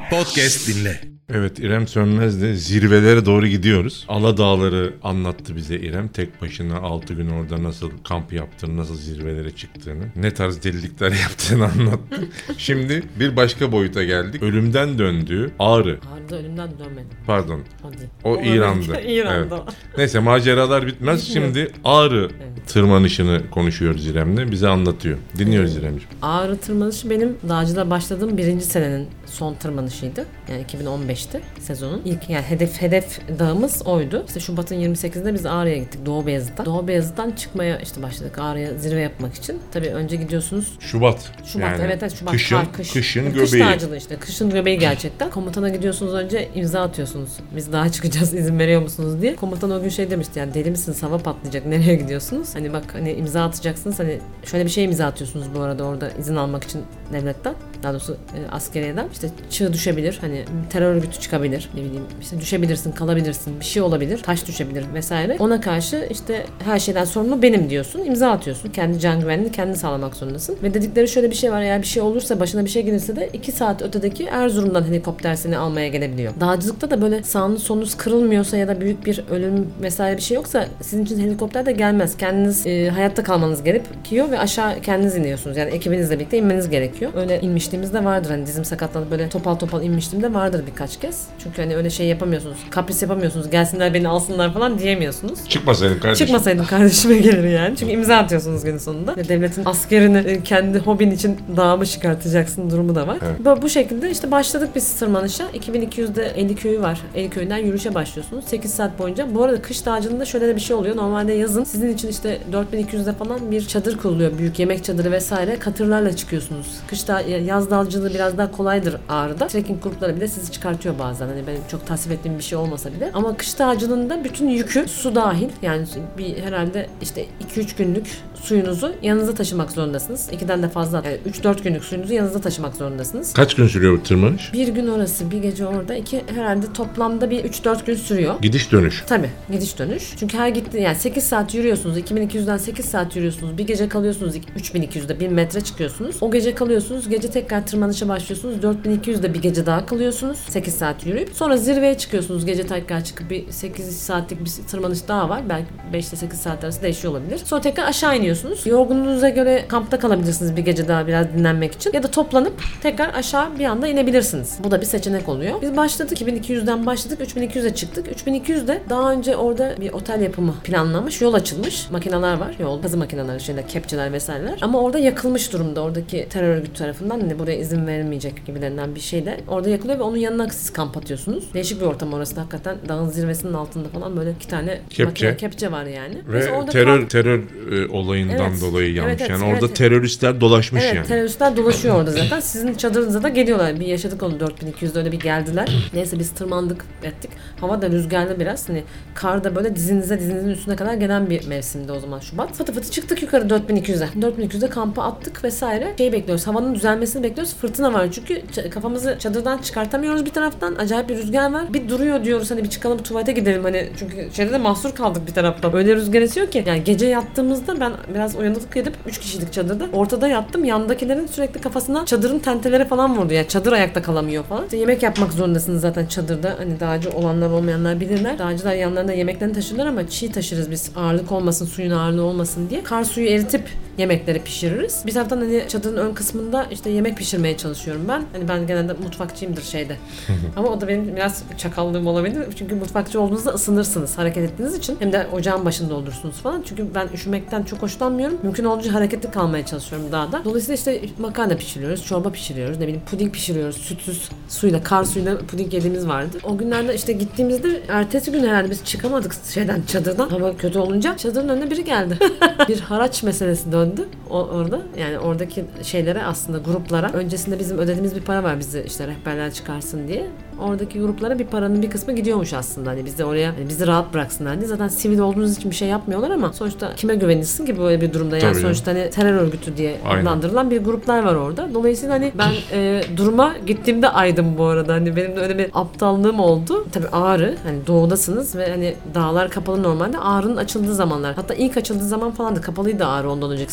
Podcast dinle. Evet, İrem Sönmez'le zirvelere doğru gidiyoruz. Aladağları anlattı bize İrem. Tek başına 6 gün orada nasıl kamp yaptığını, nasıl zirvelere çıktığını, ne tarz delilikler yaptığını anlattı. Şimdi bir başka boyuta geldik. Ölümden döndüğü Ağrı. Ağrı'da ölümden dönmedim. Pardon. Hadi. O İran'da. İran'da. Evet. Neyse, maceralar bitmez. Şimdi Ağrı tırmanışını konuşuyoruz İrem'le. Bize anlatıyor. Dinliyoruz İrem'ciğim. Ağrı tırmanışı benim dağcılığa başladığım 1. senenin son tırmanışıydı. Yani 2015'ti sezonun. İlk yani hedef dağımız oydu. İşte Şubat'ın 28'inde biz Ağrı'ya gittik Doğu Beyazıt'ta. Doğu Beyazıt'tan çıkmaya işte başladık Ağrı'ya zirve yapmak için. Tabii önce gidiyorsunuz. Şubat. Yani evet Şubat. Kışın Kış göbeği. dağcılığı işte. Kışın göbeği gerçekten. Komutana gidiyorsunuz, önce imza atıyorsunuz. Biz dağa çıkacağız, izin veriyor musunuz diye. Komutan o gün şey demişti, yani deli misiniz, hava patlayacak, nereye gidiyorsunuz? Hani bak, hani imza atacaksınız, hani şöyle bir şey imza atıyorsunuz bu arada orada izin almak için devletten. Daha doğrusu askeriyeden. İşte çığ düşebilir, hani terör örgütü çıkabilir, ne bileyim işte düşebilirsin, kalabilirsin, bir şey olabilir, taş düşebilir vesaire. Ona karşı işte her şeyden sorumlu benim diyorsun, imza atıyorsun. Kendi can güvenliğini kendin sağlamak zorundasın. Ve dedikleri şöyle bir şey var, eğer bir şey olursa, başına bir şey gelirse de 2 saat ötedeki Erzurum'dan helikopter seni almaya gelebiliyor. Dağcılıkta da böyle sağınız solunuz kırılmıyorsa ya da büyük bir ölüm vesaire bir şey yoksa sizin için helikopter de gelmez. Kendiniz hayatta kalmanız gerekiyor ve aşağı kendiniz iniyorsunuz. Yani ekibinizle birlikte inmeniz gerekiyor. Öyle inmişliğimizde vardır, hani dizim sakatlanıp böyle topal inmişliğimde vardır birkaç kez. Çünkü hani öyle şey yapamıyorsunuz. Kapris yapamıyorsunuz. Gelsinler beni alsınlar falan diyemiyorsunuz. Çıkmasaydım kardeşime gelir yani. Çünkü imza atıyorsunuz günün sonunda. Ve devletin askerini kendi hobin için dağa mı çıkartacaksın durumu da var. Evet. Bu şekilde işte başladık biz tırmanışa. 2200'de Eli köyü var. Eli köyünden yürüyüşe başlıyorsunuz. 8 saat boyunca. Bu arada kış dağcılığında şöyle de bir şey oluyor. Normalde yazın sizin için işte 4200'de falan bir çadır kuruluyor. Büyük yemek çadırı vesaire. Katırlarla çıkıyorsunuz. Yaz dağcılığı biraz daha kolaydır Ağrı'da. Trekking grupları bile sizi çıkartıyor bazen. Hani benim çok tasvip ettiğim bir şey olmasa bile. Ama kış dağcılığında bütün yükü su dahil. Yani bir herhalde işte 2-3 günlük suyunuzu yanınıza taşımak zorundasınız. 2'den de fazla. Yani 3-4 günlük suyunuzu yanınızda taşımak zorundasınız. Kaç gün sürüyor bu tırmanış? Bir gün orası, bir gece orada. Herhalde toplamda bir 3-4 gün sürüyor. Gidiş dönüş. Tabii, gidiş dönüş. Çünkü her yani 8 saat yürüyorsunuz. 2200'den 8 saat yürüyorsunuz. Bir gece kalıyorsunuz 3200'de 1000 metre çıkıyorsunuz. O gece kalıyorsunuz. Gece tekrar tırmanışa başlıyorsunuz. 4200'de bir gece daha kalıyorsunuz. 8 saat yürüyüp. Sonra zirveye çıkıyorsunuz. Gece tekrar çıkıp bir 8 saatlik bir tırmanış daha var. Belki 5 ile 8 saat arası değişiyor olabilir. Sonra tekrar aşağı iniyorsunuz. Yorgunluğunuza göre kampta kalabilirsiniz bir gece daha biraz dinlenmek için. Ya da toplanıp tekrar aşağı bir anda inebilirsiniz. Bu da bir seçenek oluyor. Biz başladık. 2200'den başladık. 3200'e çıktık. 3200'de daha önce orada bir otel yapımı planlanmış. Yol açılmış. Makineler var. Yol kazı makineleri, kepçeler vesaireler. Ama orada yakılmış durumda. Oradaki terör örgütü tarafından hani buraya izin verilmeyecek gibilerinden bir şey de orada yakılıyor ve onun yanına siz kamp atıyorsunuz. Değişik bir ortam orası da hakikaten. Dağın zirvesinin altında falan böyle 2 tane kepçe var yani. Ve terör olayından dolayı yanmış. Evet, yani orada teröristler dolaşmış yani. Evet, teröristler dolaşıyor orada zaten. Sizin çadırınıza da geliyorlar. Bir yaşadık onu 4200'de öyle bir geldiler. Neyse biz tırmandık ettik. Hava da rüzgarlı biraz. Hani kar da böyle dizinizin üstüne kadar gelen bir mevsimdi o zaman Şubat. Fıtı çıktık yukarı 4200'e. 4200'de kampa attık vesaire. Bekliyoruz. Havanın düzelmesini bekliyoruz. Fırtına var çünkü kafamızı çadırdan çıkartamıyoruz bir taraftan. Acayip bir rüzgar var. Bir duruyor diyoruz hani bir çıkalım tuvalete gidelim hani çünkü şeyde de mahsur kaldık bir taraftan. Öyle rüzgar esiyor ki yani gece yattığımızda ben biraz uyanıklık edip 3 kişilik çadırda ortada yattım. Yandakilerin sürekli kafasına çadırın tenteleri falan vurdu. Yani çadır ayakta kalamıyor falan. İşte yemek yapmak zorundasınız zaten çadırda. Hani dağcı olanlar olmayanlar bilirler. Dağcılar yanlarında yemeklerini taşırlar ama çiğ taşırız biz. Ağırlık olmasın, suyun ağırlığı olmasın diye. Kar suyu eritip yemekleri pişiririz. Bir taraftan hani çadırın ön kısmında işte yemek pişirmeye çalışıyorum ben. Hani ben genelde mutfakçıyımdır şeyde. Ama o da benim biraz çakallığım olabilir. Çünkü mutfakçı olduğunuzda ısınırsınız hareket ettiğiniz için. Hem de ocağın başında olursunuz falan. Çünkü ben üşümekten çok hoşlanmıyorum. Mümkün olduğunca hareketli kalmaya çalışıyorum dağda. Dolayısıyla işte makarna pişiriyoruz, çorba pişiriyoruz, ne bileyim puding pişiriyoruz. Sütsüz suyla, kar suyuyla puding yediğimiz vardı. O günlerde işte gittiğimizde ertesi gün herhalde biz çıkamadık çadırdan. Hava kötü olunca çadırın önüne biri geldi. Bir haraç meselesi döndü orada. Yani oradaki şeylere aslında gruplara öncesinde bizim ödediğimiz bir para var bizi işte rehberler çıkarsın diye. Oradaki gruplara bir paranın bir kısmı gidiyormuş aslında. Hani biz de oraya hani bizi rahat bıraksınlar diye. Zaten sivil olduğunuz için bir şey yapmıyorlar ama sonuçta kime güvenirsin ki böyle bir durumda? Yani sonuçta hani terör örgütü diye adlandırılan bir gruplar var orada. Dolayısıyla hani ben duruma gittiğimde aydım bu arada. Hani benim de öyle bir aptallığım oldu. Tabii Ağrı hani doğudasınız ve hani dağlar kapalı normalde. Ağrı'nın açıldığı zamanlar. Hatta ilk açıldığı zaman falan da kapalıydı Ağrı ondan önceki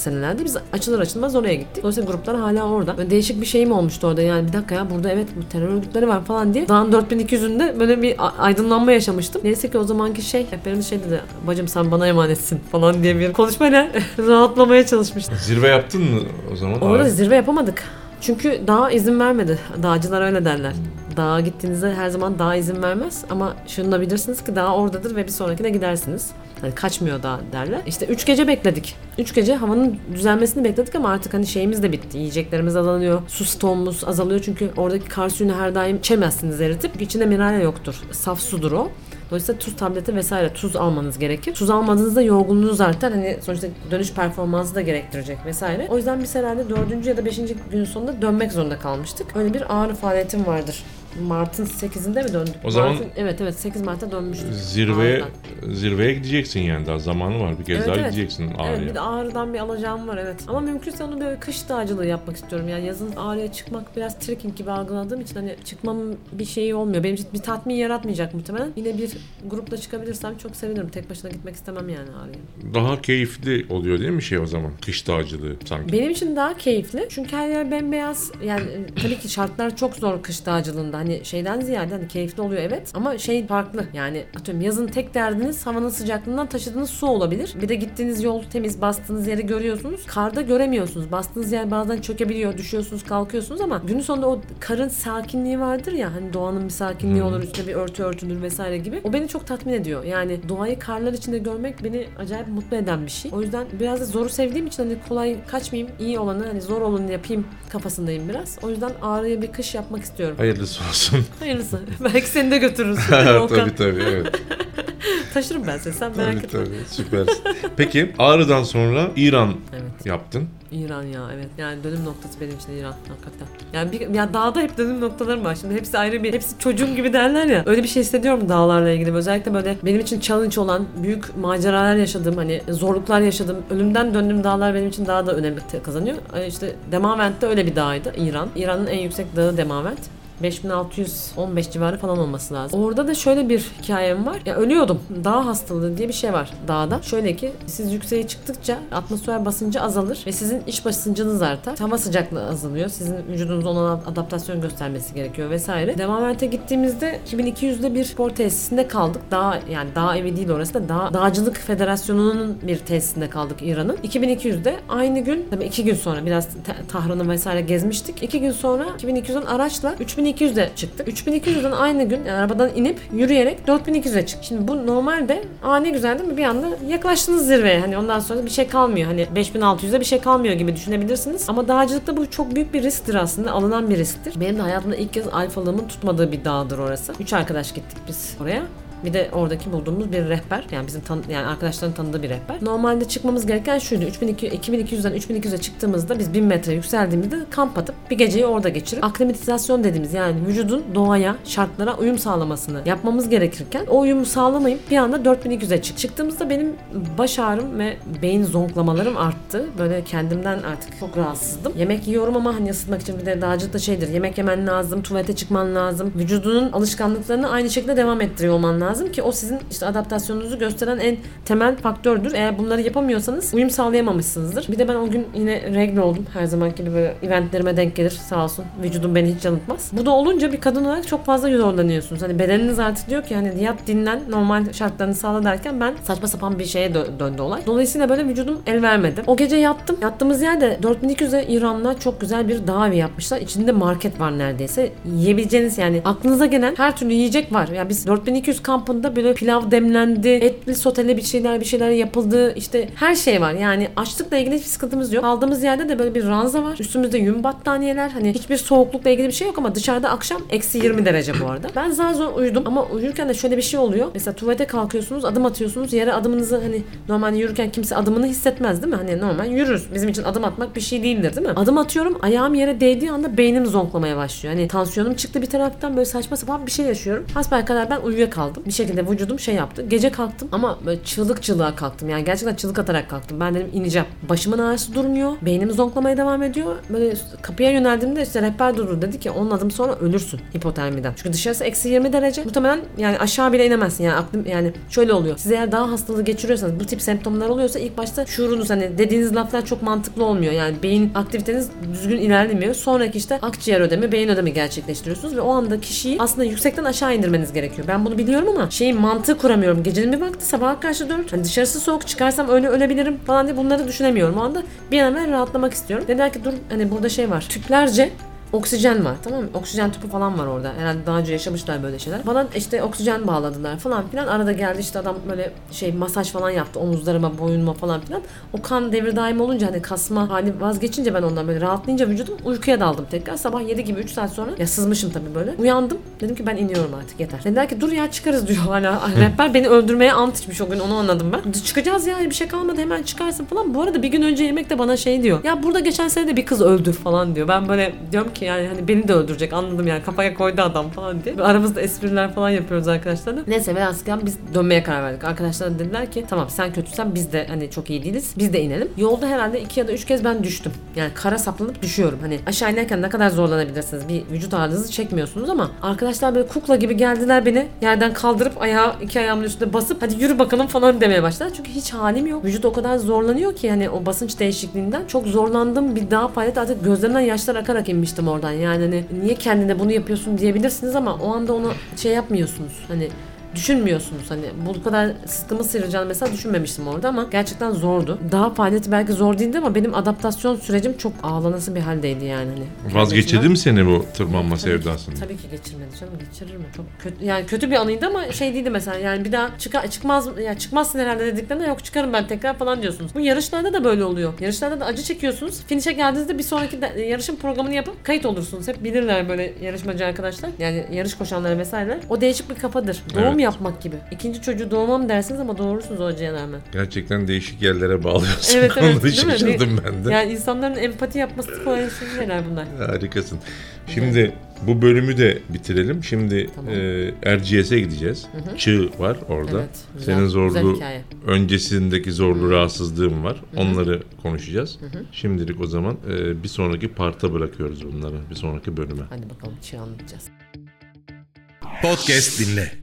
senelerde. Biz açılır açılmaz oraya gittik. Dolayısıyla gruplar hala orada. Böyle değişik bir şeyim olmuştu orada. Yani bir dakika ya burada evet bu terör örgütleri var falan diye. Dağın 4200'ünde böyle bir aydınlanma yaşamıştım. Neyse ki o zamanki rehberimiz şey dedi. Bacım sen bana emanetsin falan diye bir konuşmayla rahatlamaya çalışmıştım. Zirve yaptın mı o zaman? Orada zirve yapamadık. Çünkü dağ izin vermedi. Dağcılar öyle derler. Dağa gittiğinizde her zaman dağ izin vermez ama şunu da bilirsiniz ki dağ oradadır ve bir sonrakine gidersiniz. Hani kaçmıyor dağ derler. İşte 3 gece bekledik. 3 gece havanın düzelmesini bekledik ama artık hani şeyimiz de bitti. Yiyeceklerimiz azalıyor. Su stoğumuz azalıyor çünkü oradaki kar suyunu her daim içemezsiniz eritip. Çünkü içinde mineral yoktur. Saf sudur o. Dolayısıyla tuz tableti vesaire tuz almanız gerekir. Tuz almadığınızda yorgunluğunuz artar. Hani sonuçta dönüş performansı da gerektirecek vesaire. O yüzden biz herhalde 4. ya da 5. gün sonunda dönmek zorunda kalmıştık. Öyle bir ağrı faaliyetim vardır. Mart'ın 8'inde mi döndük? O zaman evet 8 Mart'ta dönmüştük. Zirveye gideceksin yani daha zamanı var. Bir kez daha gideceksin Ağrı'ya. Evet bir de Ağrı'dan bir alacağım var evet. Ama mümkünse onu böyle kış dağcılığı yapmak istiyorum. Yani yazın Ağrı'ya çıkmak biraz trekking gibi algıladığım için hani çıkmamın bir şeyi olmuyor. Benim için bir tatmin yaratmayacak muhtemelen. Yine bir grupla çıkabilirsem çok sevinirim. Tek başına gitmek istemem yani Ağrı'ya. Daha keyifli oluyor değil mi o zaman? Kış dağcılığı sanki. Benim için daha keyifli. Çünkü her yer bembeyaz. Yani tabii ki şartlar çok zor kış dağcılığında. Hani şeyden ziyade hani keyifli oluyor evet ama farklı. Yani atıyorum yazın tek derdiniz havanın sıcaklığından taşıdığınız su olabilir. Bir de gittiğiniz yol temiz, bastığınız yeri görüyorsunuz. Karda göremiyorsunuz. Bastığınız yer bazen çökebiliyor. Düşüyorsunuz, kalkıyorsunuz ama günün sonunda o karın sakinliği vardır ya hani doğanın bir sakinliği olur. Üstüne bir örtü örtülür vesaire gibi. O beni çok tatmin ediyor. Yani doğayı karlar içinde görmek beni acayip mutlu eden bir şey. O yüzden biraz da zoru sevdiğim için hani kolay kaçmayayım, iyi olanı hani zor olanı yapayım kafasındayım biraz. O yüzden Ağrı'ya bir kış yapmak istiyorum. Hayırlısı olsun. Hayırlısı. Belki seni de götürürüz. tabii evet. Taşırım ben seni sen merak etme. Tabii süpersin. Peki Ağrı'dan sonra İran yaptın. İran ya evet. Yani dönüm noktası benim için İran hakikaten. Yani ya dağda hep dönüm noktalarım var. Şimdi hepsi ayrı hepsi çocuğum gibi derler ya. Öyle bir şey hissediyorum dağlarla ilgili. Özellikle böyle benim için challenge olan büyük maceralar yaşadığım hani zorluklar yaşadığım ölümden döndüğüm dağlar benim için daha da önemli kazanıyor. İşte Demavend'de öyle bir dağydı İran. İran'ın en yüksek dağı Demavend. 5615 civarı falan olması lazım. Orada da şöyle bir hikayem var. Ya ölüyordum. Dağ hastalığı diye bir şey var dağda. Şöyle ki siz yükseğe çıktıkça atmosfer basıncı azalır ve sizin iç basıncınız artar. Hava sıcaklığı azalıyor. Sizin vücudunuz ona adaptasyon göstermesi gerekiyor vesaire. Devamete gittiğimizde 2200'de bir spor tesisinde kaldık. Dağ evi değil orası da Dağcılık Federasyonu'nun bir tesisinde kaldık İran'ın. 2200'de aynı gün tabii 2 gün sonra biraz Tahran'ı vesaire gezmiştik. 2 gün sonra 2200'den araçla 3200'de çıktık. 3200'den aynı gün yani arabadan inip yürüyerek 4200'e çıktık. Şimdi bu normalde ne güzel değil mi? Bir anda yaklaştınız zirveye. Hani ondan sonra bir şey kalmıyor. Hani 5600'de bir şey kalmıyor gibi düşünebilirsiniz. Ama dağcılıkta bu çok büyük bir risktir aslında. Alınan bir risktir. Benim de hayatımda ilk kez alfalığımın tutmadığı bir dağdır orası. 3 arkadaş gittik biz oraya. Bir de oradaki bulduğumuz bir rehber. Yani bizim yani arkadaşların tanıdığı bir rehber. Normalde çıkmamız gereken şuydu. 2200'den 3200'e çıktığımızda biz 1000 metre yükseldiğimizde kamp atıp bir geceyi orada geçirip aklimatizasyon dediğimiz yani vücudun doğaya, şartlara uyum sağlamasını yapmamız gerekirken o uyumu sağlamayıp bir anda 4200'e çıktığımızda benim baş ağrım ve beyin zonklamalarım arttı. Böyle kendimden artık çok rahatsızdım. Yemek yiyorum ama hani ısıtmak için bir de dağcılıkta şeydir. Yemek yemen lazım, tuvalete çıkman lazım. Vücudunun alışkanlıklarını aynı şekilde devam ettiriyor olman lazım ki o sizin işte adaptasyonunuzu gösteren en temel faktördür. Eğer bunları yapamıyorsanız uyum sağlayamamışsınızdır. Bir de ben o gün yine regle oldum. Her zamanki gibi böyle eventlerime denk gelir sağ olsun. Vücudum beni hiç yanıltmaz. Bu da olunca bir kadın olarak çok fazla zorlanıyorsunuz. Hani bedeniniz artık diyor ki hani yat dinlen normal şartlarını sağla derken ben saçma sapan bir şeye döndü olay. Dolayısıyla böyle vücudum el vermedi. O gece yattım. Yattığımız yerde 4200'e İran'la çok güzel bir dağ evi yapmışlar. İçinde market var neredeyse. Yiyebileceğiniz yani aklınıza gelen her türlü yiyecek var. Yani biz 4200 kampında böyle pilav demlendi, etli soteli bir şeyler yapıldı. İşte her şey var. Yani açlıkla ilgili hiçbir sıkıntımız yok. Kaldığımız yerde de böyle bir ranza var. Üstümüzde yün battaniyeler. Hani hiçbir soğuklukla ilgili bir şey yok ama dışarıda akşam eksi 20 derece bu arada. Ben zar zor uyudum ama uyurken de şöyle bir şey oluyor. Mesela tuvalete kalkıyorsunuz, adım atıyorsunuz. Yere adımınızı hani normalde yürürken kimse adımını hissetmez değil mi? Hani normal yürürüz. Bizim için adım atmak bir şey değildir değil mi? Adım atıyorum. Ayağım yere değdiği anda beynim zonklamaya başlıyor. Hani tansiyonum çıktı bir taraftan böyle saçma sapan bir şey yaşıyorum. Hasbelkader ben uyuyakaldım. bir şekilde vücudum şey yaptı. Gece kalktım ama böyle çığlığa kalktım. Yani gerçekten çığlık atarak kalktım. Ben dedim ineceğim. Başımın ağrısı durmuyor. Beynim zonklamaya devam ediyor. Böyle kapıya yöneldiğimde işte rehber durdu. Dedi ki 10 adım sonra ölürsün hipotermiden. Çünkü dışarısı eksi 20 derece. Muhtemelen yani aşağı bile inemezsin. Yani aklım yani şöyle oluyor. Siz eğer daha hastalığı geçiriyorsanız, bu tip semptomlar oluyorsa ilk başta şuurunuz, hani dediğiniz laflar çok mantıklı olmuyor. Yani beyin aktiviteniz düzgün ilerlemiyor. Sonraki işte akciğer ödemi, beyin ödemi gerçekleştiriyorsunuz ve o anda kişiyi aslında yüksekten aşağı indirmeniz gerekiyor. Ben bunu biliyorum ama mantığı kuramıyorum. Gecenin bir vakti, sabaha karşı 4. Hani dışarısı soğuk, çıkarsam öyle ölebilirim falan diye bunları düşünemiyorum. O anda bir an evvel rahatlamak istiyorum. Dediler ki dur, hani burada şey var. Tüplerce oksijen var, tamam mı? Oksijen tüpü falan var orada. Herhalde daha önce yaşamışlar böyle şeyler. Bana işte oksijen bağladılar falan filan. Arada geldi işte adam böyle masaj falan yaptı. Omuzlarıma, boynuma falan filan. O kan devir daim olunca, hani kasma hali vazgeçince, ben ondan böyle rahatlayınca vücudum, uykuya daldım tekrar. Sabah 7 gibi 3 saat sonra, ya sızmışım tabii böyle. Uyandım. Dedim ki ben iniyorum artık, yeter. Dediler ki dur ya, çıkarız diyor hala. Rehber beni öldürmeye ant içmiş o gün, onu anladım ben. Çıkacağız ya, bir şey kalmadı, hemen çıkarsın falan. Bu arada bir gün önce yemek de bana diyor. Ya burada geçen sene de bir kız öldü falan diyor. Ben böyle diyorum ki yani hani beni de öldürecek, anladım yani, kafaya koydu adam falan diye. Aramızda espriler falan yapıyoruz arkadaşlarla. Neyse velhasıl biz dönmeye karar verdik. Arkadaşlar dediler ki tamam, sen kötüsen biz de hani çok iyi değiliz, biz de inelim. Yolda herhalde 2 ya da 3 kez ben düştüm. Yani kara saplanıp düşüyorum. Hani aşağı inerken ne kadar zorlanabilirsiniz. Bir vücut ağırlığınızı çekmiyorsunuz ama arkadaşlar böyle kukla gibi geldiler, beni yerden kaldırıp iki ayağımın üstüne basıp hadi yürü bakalım falan demeye başladılar. Çünkü hiç halim yok. Vücut o kadar zorlanıyor ki yani o basınç değişikliğinden çok zorlandım. Bir daha palet, artık gözlerimden yaşlar akarak inmiştim oradan. Yani hani niye kendine bunu yapıyorsun diyebilirsiniz ama o anda onu yapmıyorsunuz. Hani düşünmüyorsunuz. Hani bu kadar sıtkımı sıyıracağını mesela düşünmemiştim orada ama gerçekten zordu. Daha faaliyeti belki zor değildi ama benim adaptasyon sürecim çok ağlanası bir haldeydi yani. Hani vazgeçirdi mi seni bu tırmanma sevdasını? Tabii ki geçirmedi canım, geçirir mi? Çok kötü, yani kötü bir anıydı ama değildi mesela, yani bir daha çıkmazsın herhalde dediklerinde yok çıkarım ben tekrar falan diyorsunuz. Bu yarışlarda da böyle oluyor. Yarışlarda da acı çekiyorsunuz. Finish'e geldiğinizde bir sonraki yarışın programını yapıp kayıt olursunuz. Hep bilirler böyle yarışmacı arkadaşlar. Yani yarış koşanları vesaireler. O değişik bir kafadır. Doğum yapmak gibi. İkinci çocuğu doğmam dersiniz ama doğurursunuz o acıya rağmen. Gerçekten değişik yerlere bağlıyorsun. Evet şaşırdım ben de. Yani insanların empati yapması kolay şeyler bunlar. Harikasın. Şimdi bu bölümü de bitirelim. Şimdi tamam. Erciyes'e gideceğiz. Hı hı. Çığ var orada. Evet, güzel, senin zorluğu, öncesindeki zorlu rahatsızlığın var. Hı hı. Onları konuşacağız. Hı hı. Şimdilik o zaman bir sonraki parta bırakıyoruz bunları. Bir sonraki bölüme. Hadi bakalım, Çığ anlatacağız. Podcast dinle.